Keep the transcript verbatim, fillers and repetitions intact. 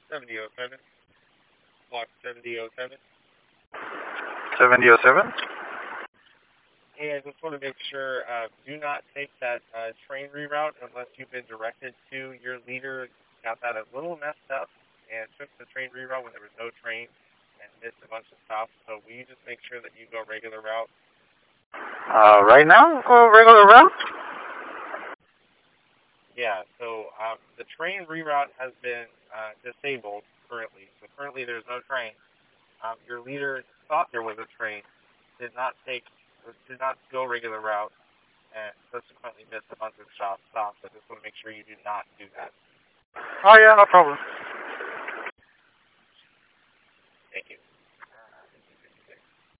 seventy oh seven. Block seventy oh seven. seventy oh seven? And just want to make sure, uh, do not take that uh, train reroute unless you've been directed to. Your leader got that a little messed up and took the train reroute when there was no train and missed a bunch of stops. So will you just make sure that you go regular route? Uh, right now, go regular route? Yeah, so um, the train reroute has been uh, disabled currently. So currently there's no train. Um, your leader thought there was a train, did not take, did not go regular route, and subsequently missed a bunch of shop stops. I just want to make sure you do not do that. Oh, yeah, no problem.